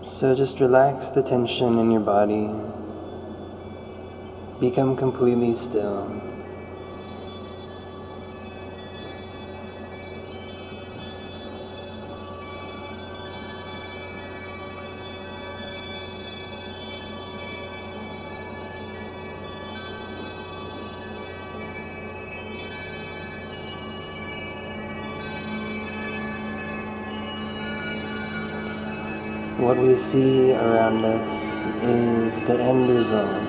So just relax the tension in your body. Become completely still. What we see around us is the end result.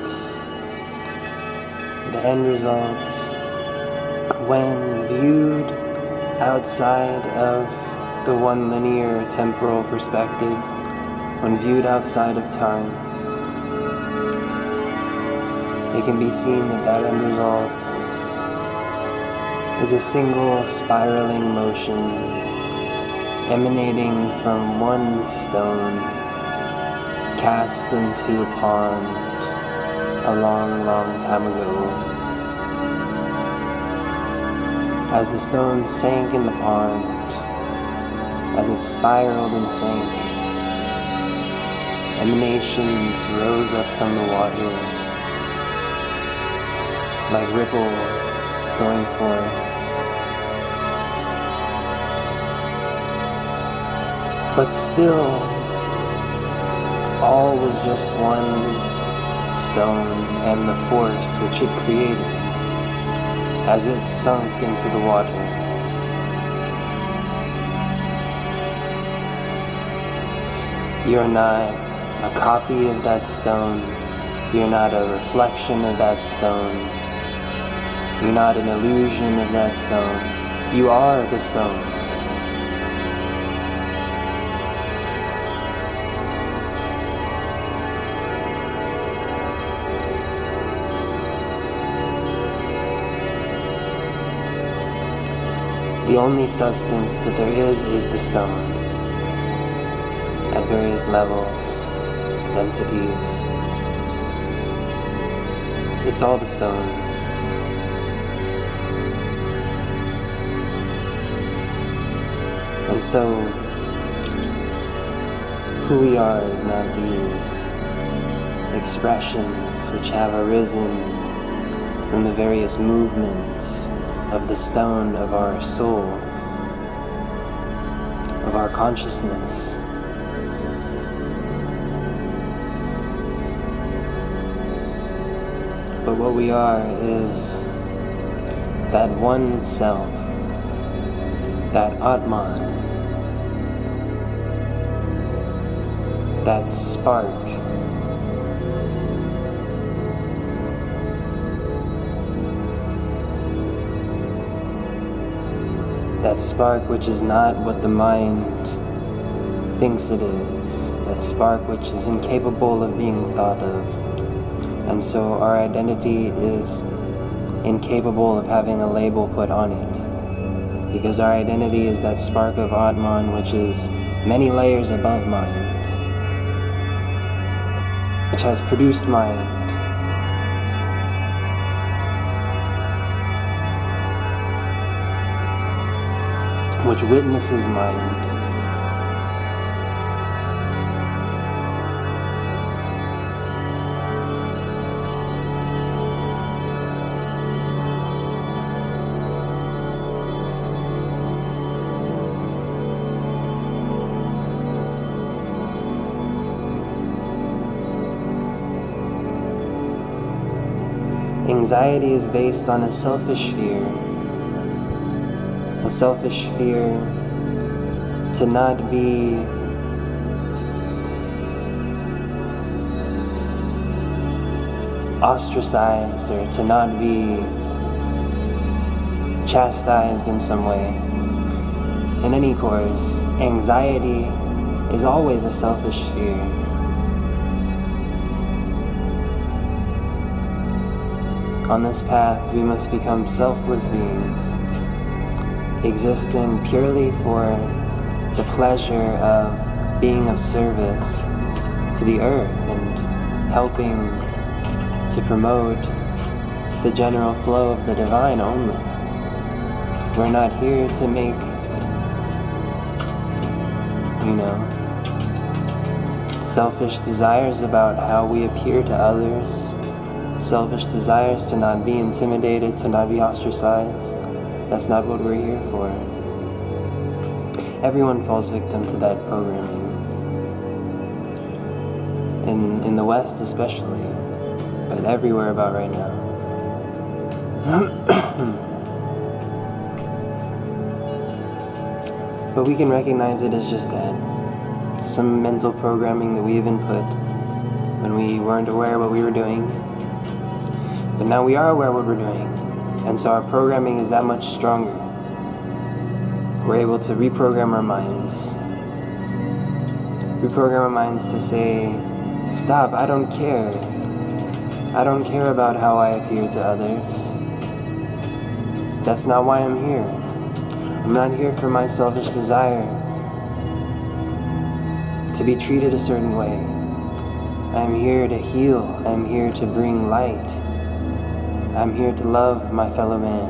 The end result, when viewed outside of the one linear temporal perspective, when viewed outside of time, it can be seen that that end result is a single spiraling motion emanating from one stone cast into a pond a long, long time ago. As the stone sank in the pond, as it spiraled and sank, emanations rose up from the water like ripples going forth. But still, all was just one stone and the force which it created as it sunk into the water. You're not a copy of that stone. You're not a reflection of that stone. You're not an illusion of that stone. You are the stone. The only substance that there is the stone, at various levels, densities. It's all the stone. And so, who we are is not these expressions which have arisen from the various movements of the stone of our soul, of our consciousness. But what we are is that one self, that Atman, that spark, that spark which is not what the mind thinks it is, that spark which is incapable of being thought of. And so our identity is incapable of having a label put on it, because our identity is that spark of Atman which is many layers above mind, which has produced mind, which witnesses mind. Anxiety is based on a selfish fear. A selfish fear to not be ostracized or to not be chastised in some way. In any course, anxiety is always a selfish fear. On this path, we must become selfless beings, existing purely for the pleasure of being of service to the earth and helping to promote the general flow of the divine only. We're not here to make, selfish desires about how we appear to others, selfish desires to not be intimidated, to not be ostracized. That's not what we're here for. Everyone falls victim to that programming. In the West especially, but everywhere about right now. But we can recognize it as just that. Some mental programming that we have input when we weren't aware of what we were doing. But now we are aware of what we're doing. And so our programming is that much stronger. We're able to reprogram our minds. Reprogram our minds to say, stop, I don't care. I don't care about how I appear to others. That's not why I'm here. I'm not here for my selfish desire to be treated a certain way. I'm here to heal. I'm here to bring light. I'm here to love my fellow man.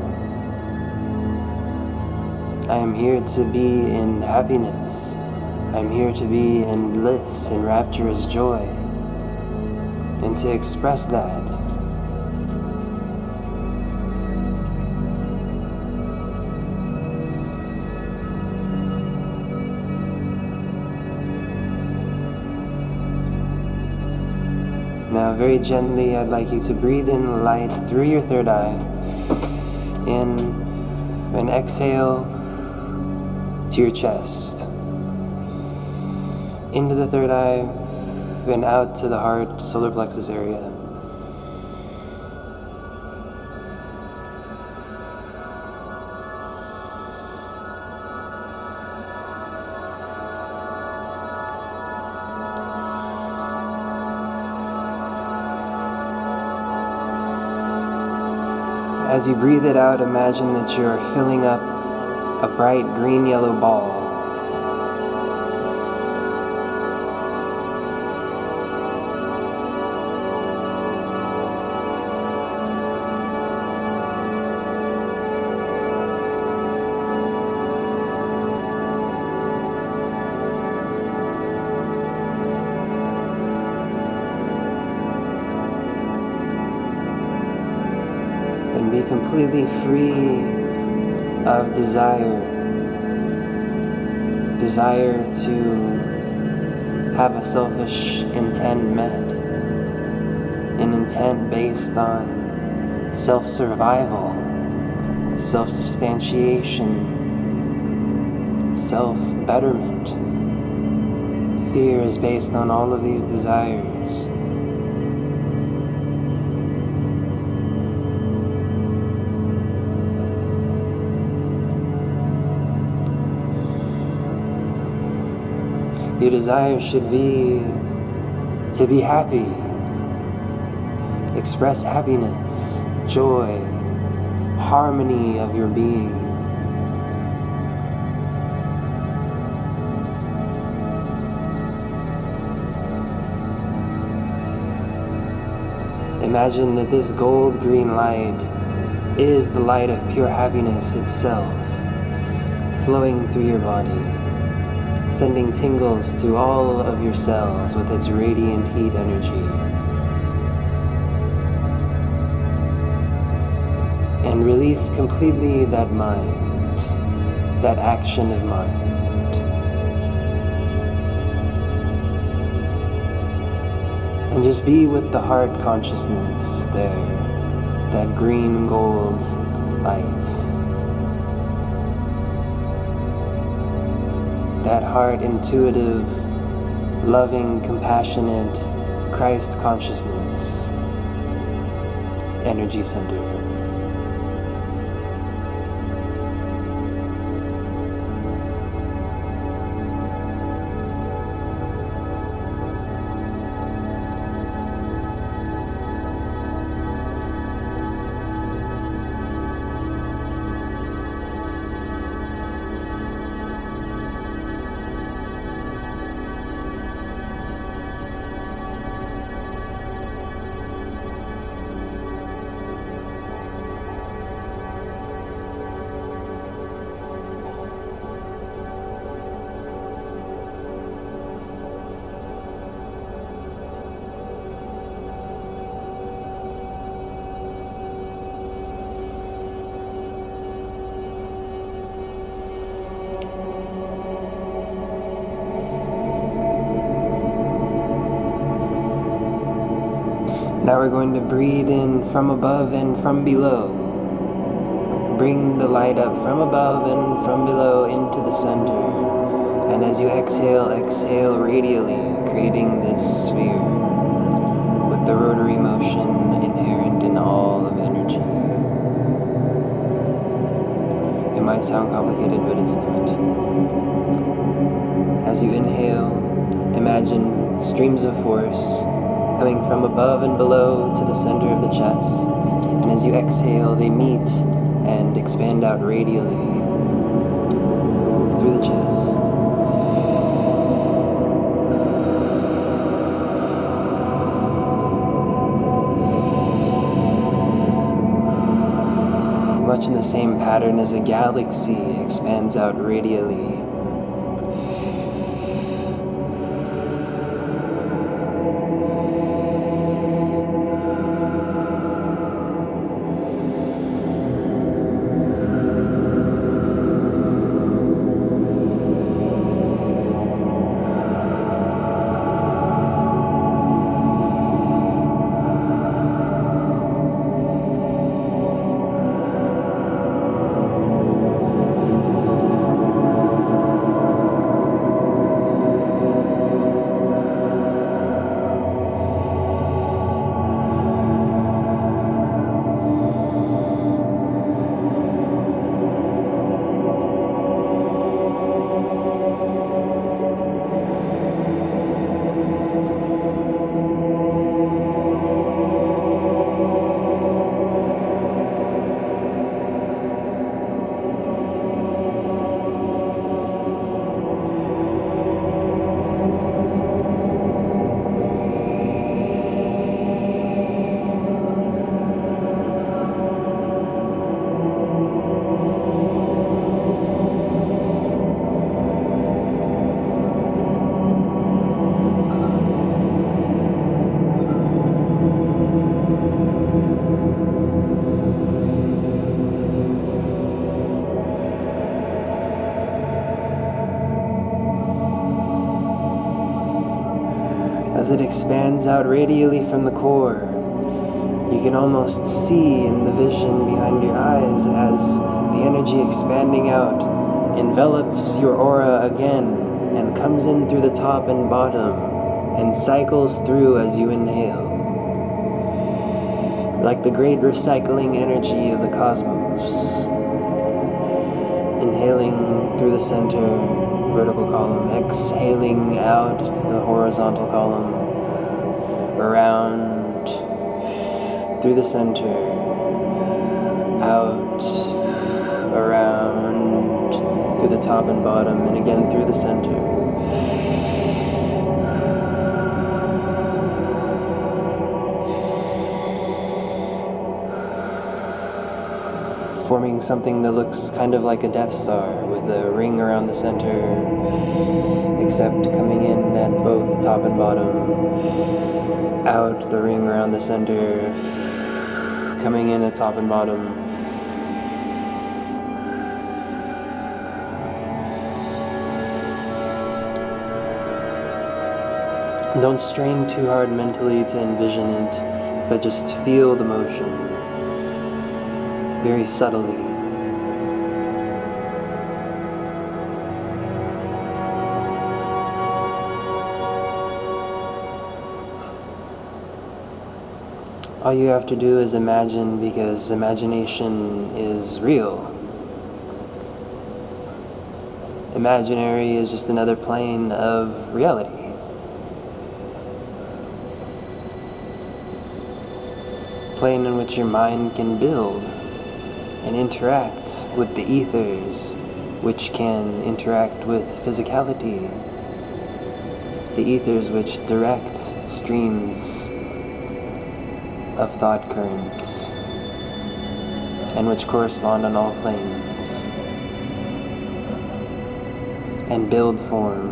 I am here to be in happiness. I'm here to be in bliss, in rapturous joy, and to express that. Now, very gently, I'd like you to breathe in light through your third eye. In and exhale to your chest. Into the third eye, and out to the heart, solar plexus area. As you breathe it out, imagine that you're filling up a bright green-yellow ball. And be completely free of desire to have a selfish intent met, an intent based on self-survival, self-substantiation, self-betterment. Fear is based on all of these desires. Your desire should be to be happy. Express happiness, joy, harmony of your being. Imagine that this gold green light is the light of pure happiness itself, flowing through your body, sending tingles to all of your cells with its radiant heat energy. And release completely that mind, that action of mind. And just be with the heart consciousness there, that green gold light. That heart intuitive, loving, compassionate, Christ consciousness, energy center. Now we're going to breathe in from above and from below. Bring the light up from above and from below into the center. And as you exhale, exhale radially, creating this sphere with the rotary motion inherent in all of energy. It might sound complicated, but it's not. As you inhale, imagine streams of force coming from above and below to the center of the chest. And as you exhale, they meet and expand out radially through the chest. Much in the same pattern as a galaxy expands out radially. As it expands out radially from the core, you can almost see in the vision behind your eyes as the energy expanding out envelops your aura again and comes in through the top and bottom and cycles through as you inhale. Like the great recycling energy of the cosmos. Inhaling through the center vertical column, exhaling out the horizontal column, around, through the center, out, around, through the top and bottom, and again through the center. Forming something that looks kind of like a Death Star with a ring around the center, except coming in at both top and bottom, out the ring around the center, coming in at top and bottom. Don't strain too hard mentally to envision it, but just feel the motion. Very subtly. All you have to do is imagine, because imagination is real. Imaginary is just another plane of reality. Plane in which your mind can build and interact with the ethers, which can interact with physicality. The ethers which direct streams of thought currents, and which correspond on all planes, and build form.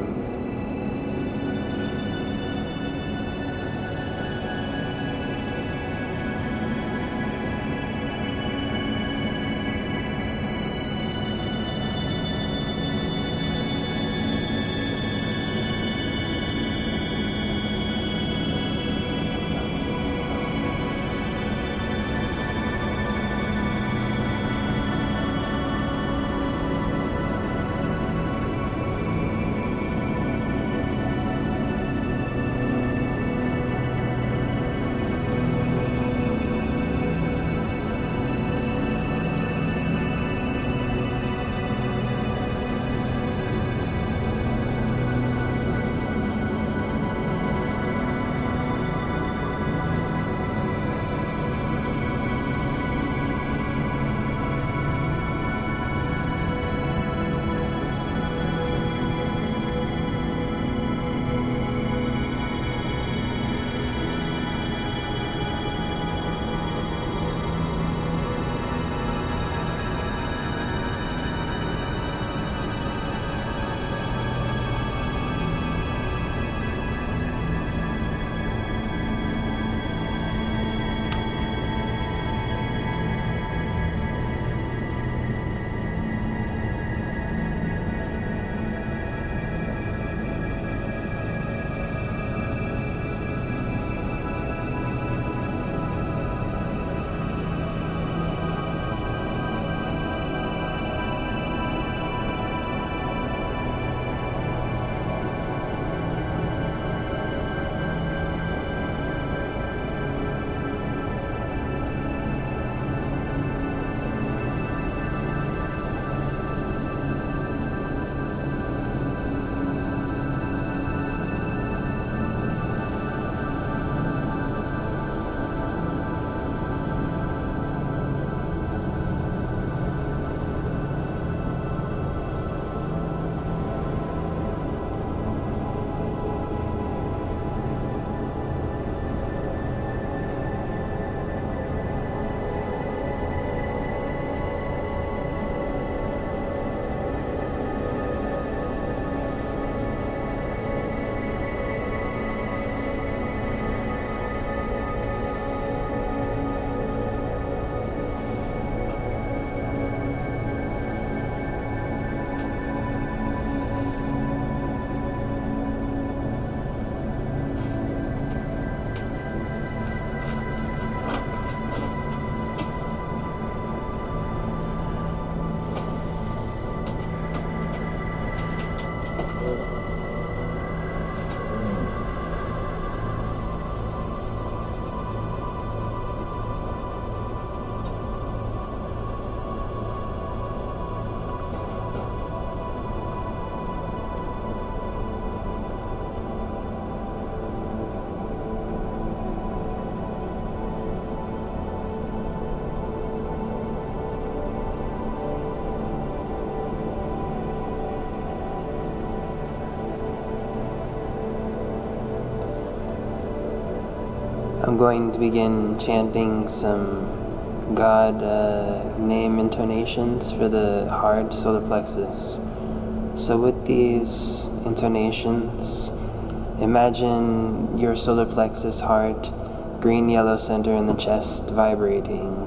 I'm going to begin chanting some God name intonations for the hard solar plexus. So with these intonations, imagine your solar plexus heart, green yellow center in the chest vibrating.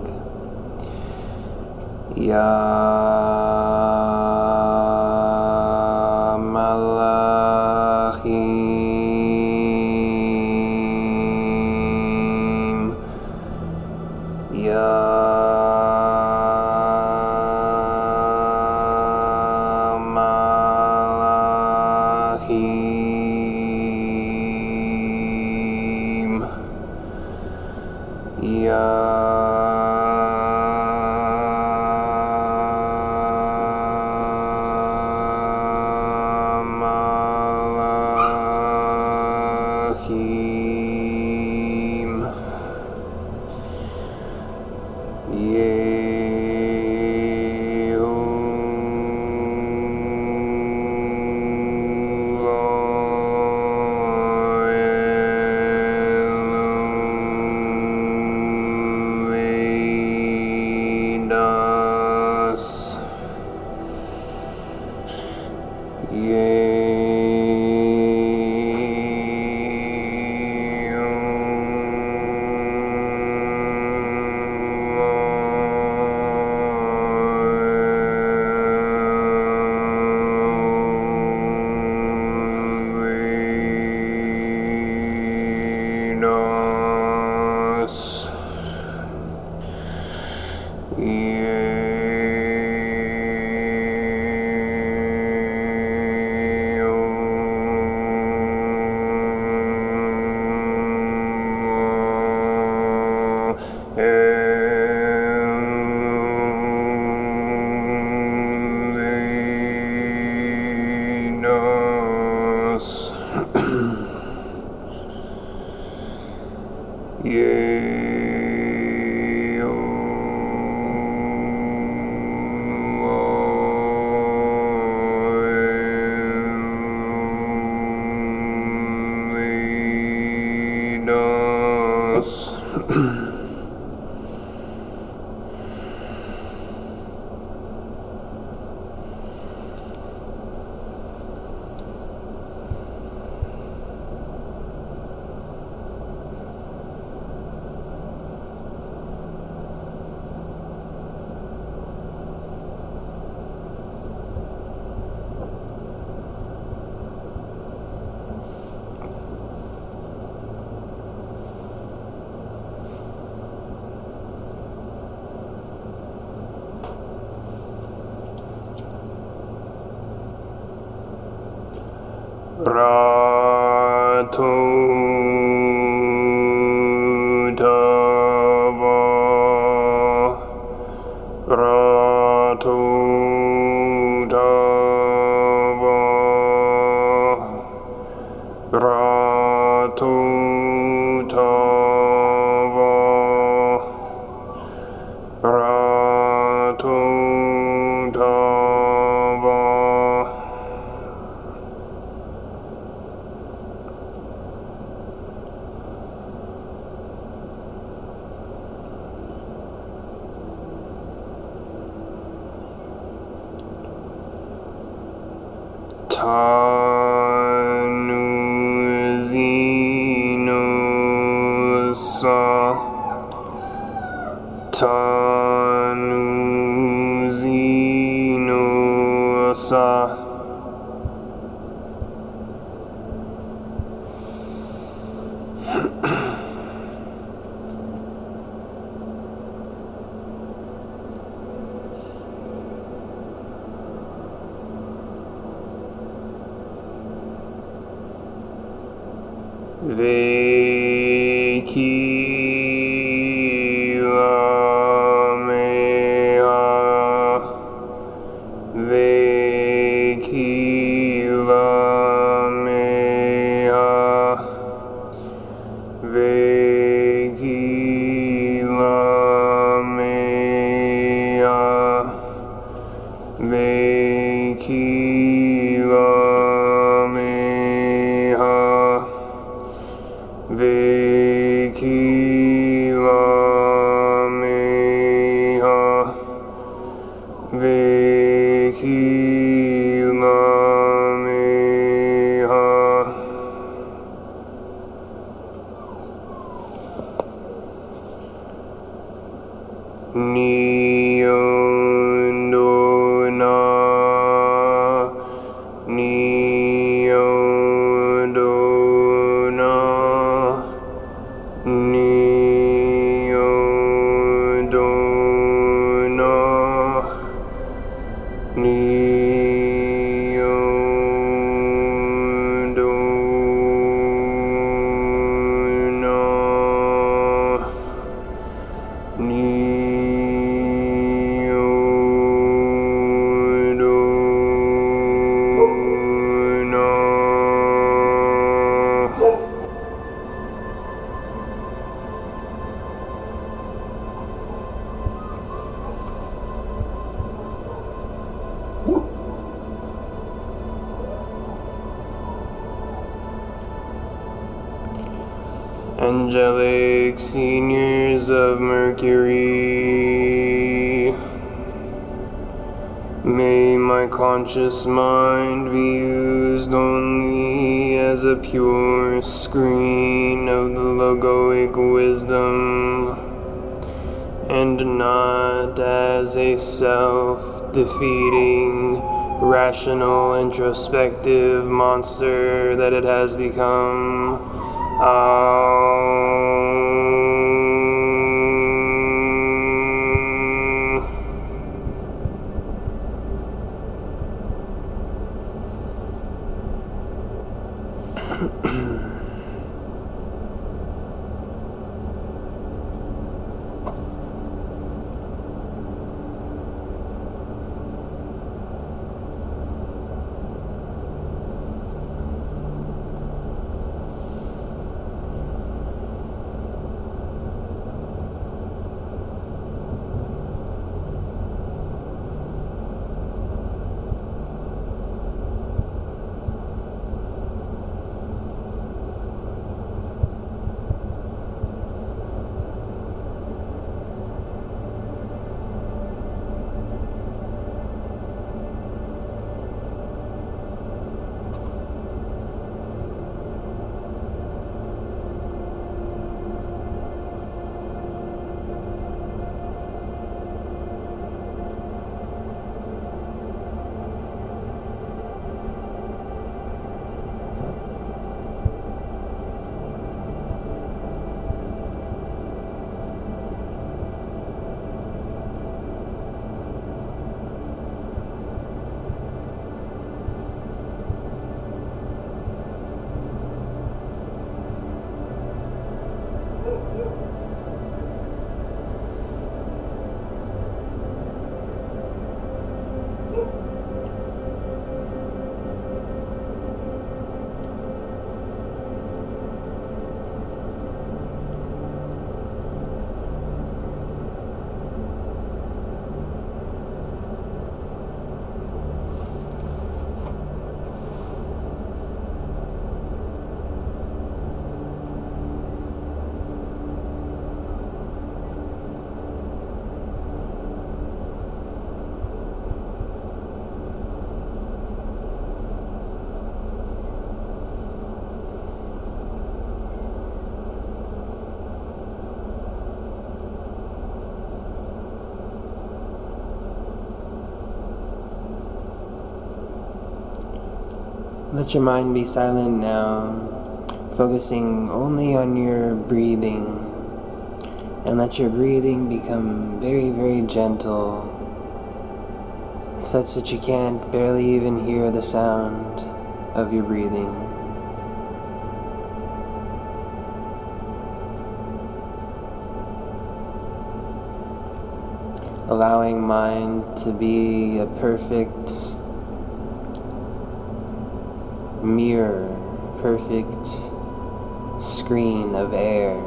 Ya Malachim. Ya Malachim. Veki Nyondona, Nyondona, Nyondona, Angelic seniors of Mercury, may my conscious mind be used only as a pure screen of the logoic wisdom, and not as a self-defeating, rational, introspective monster that it has become. Let your mind be silent now, focusing only on your breathing, and let your breathing become very, very gentle, such that you can't barely even hear the sound of your breathing. Allowing mind to be a perfect mirror, perfect screen of air.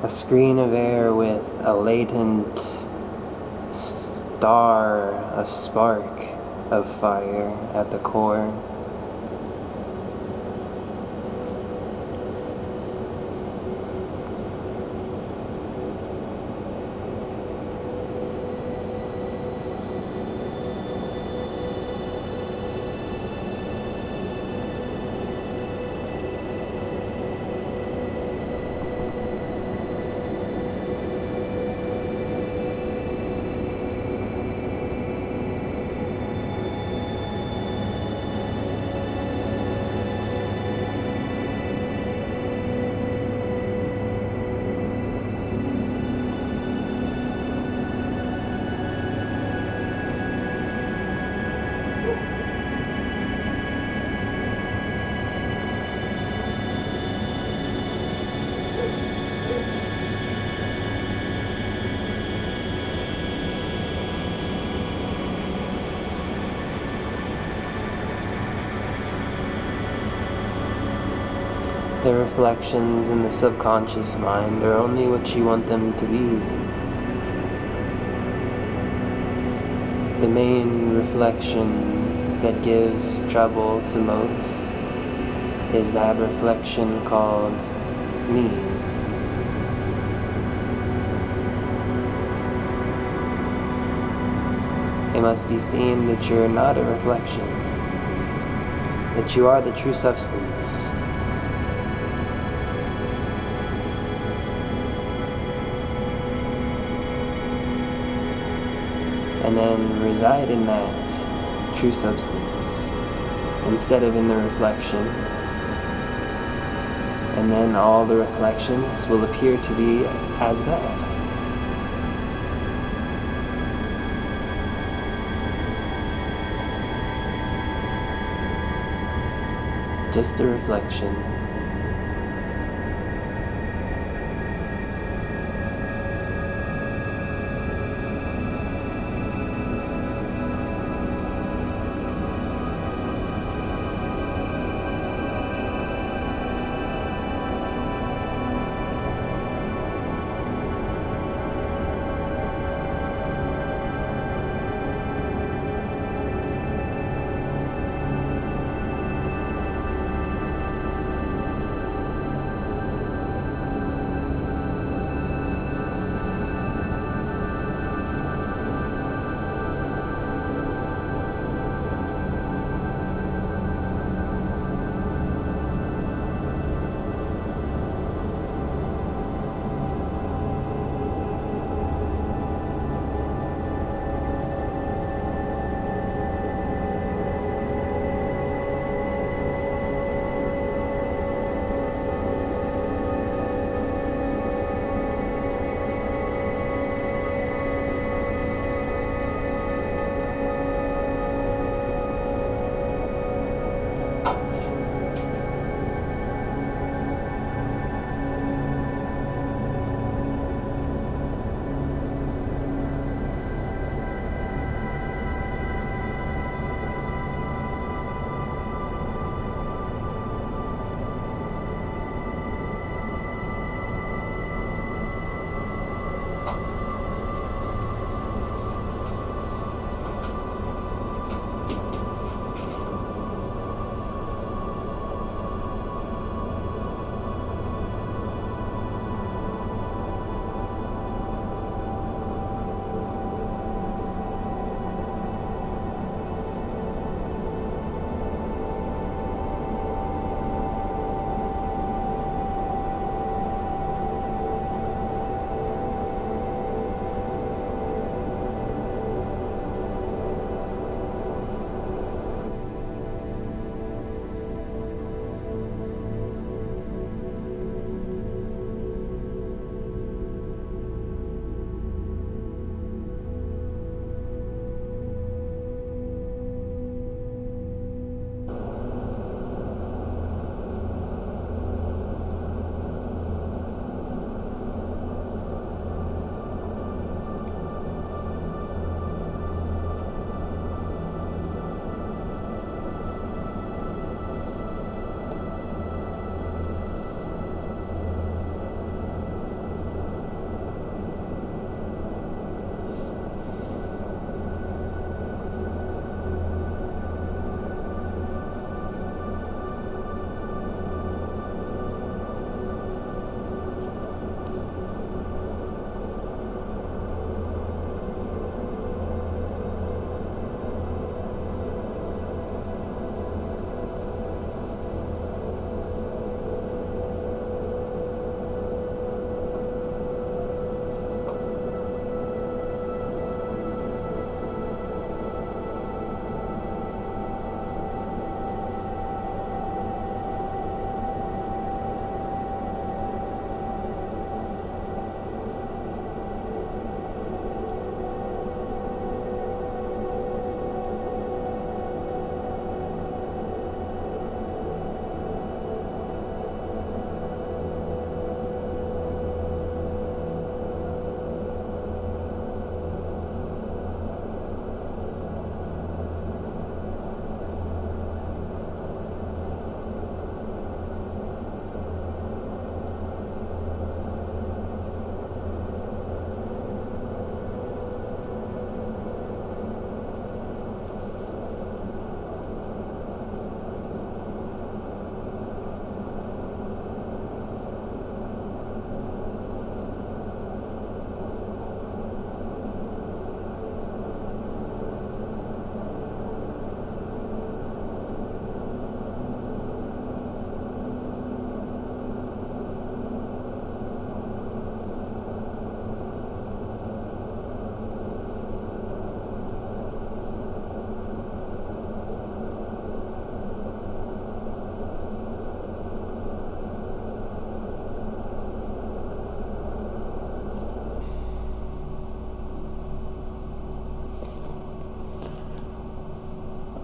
a screen of air with a latent star, a spark of fire at the core. The reflections in the subconscious mind are only what you want them to be. The main reflection that gives trouble to most is that reflection called me. It must be seen that you're not a reflection, that you are the true substance. And then reside in that true substance instead of in the reflection. And then all the reflections will appear to be as that. Just a reflection.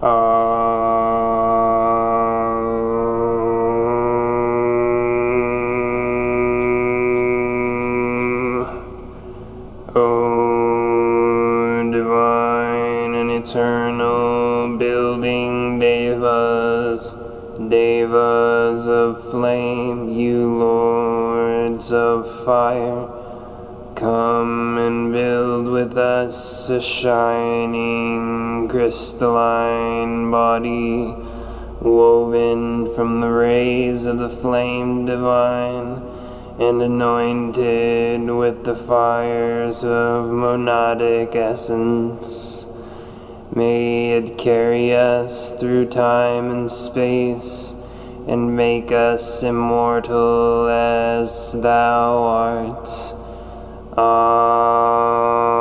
O divine and eternal building devas, devas of flame, you lords of fire, come and build with us a shining crystalline body, woven from the rays of the flame divine, and anointed with the fires of monadic essence. May it carry us through time and space, and make us immortal as thou art. Amen.